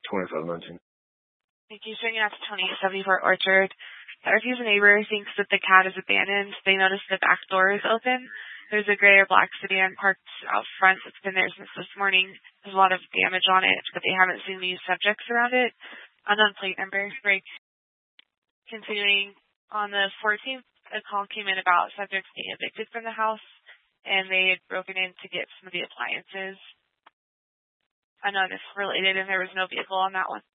2719. Thank you. Showing out to Tony, 74 Orchard. A refuse neighbor thinks that the cat is abandoned. They notice the back door is open. There's a gray or black sedan parked out front. It's been there since this morning. There's a lot of damage on it, but they haven't seen these subjects around it. Unknown plate number. Break. Continuing on the 14th, a call came in about subjects being evicted from the house, and they had broken in to get some of the appliances. Unknown is related, and there was no vehicle on that one.